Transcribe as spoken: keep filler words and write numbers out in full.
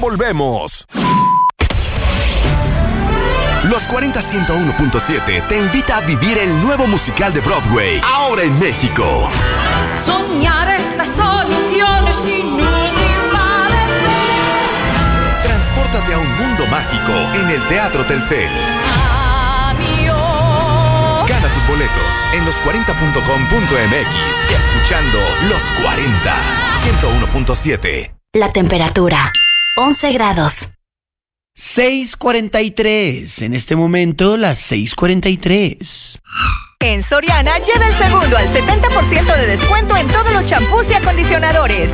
volvemos. Los cuarenta ciento uno punto siete te invita a vivir el nuevo musical de Broadway, ahora en México. Soñar es la solución, es inútil padecer. Transpórtate a un mundo mágico en el Teatro Telcel. Adiós. Gana tus boletos en los cuarenta punto com punto m x y escuchando Los cuarenta, ciento uno punto siete. La temperatura, once grados. seis cuarenta y tres. En este momento, las seis cuarenta y tres. En Soriana, lleva el segundo al setenta por ciento de descuento en todos los champús y acondicionadores.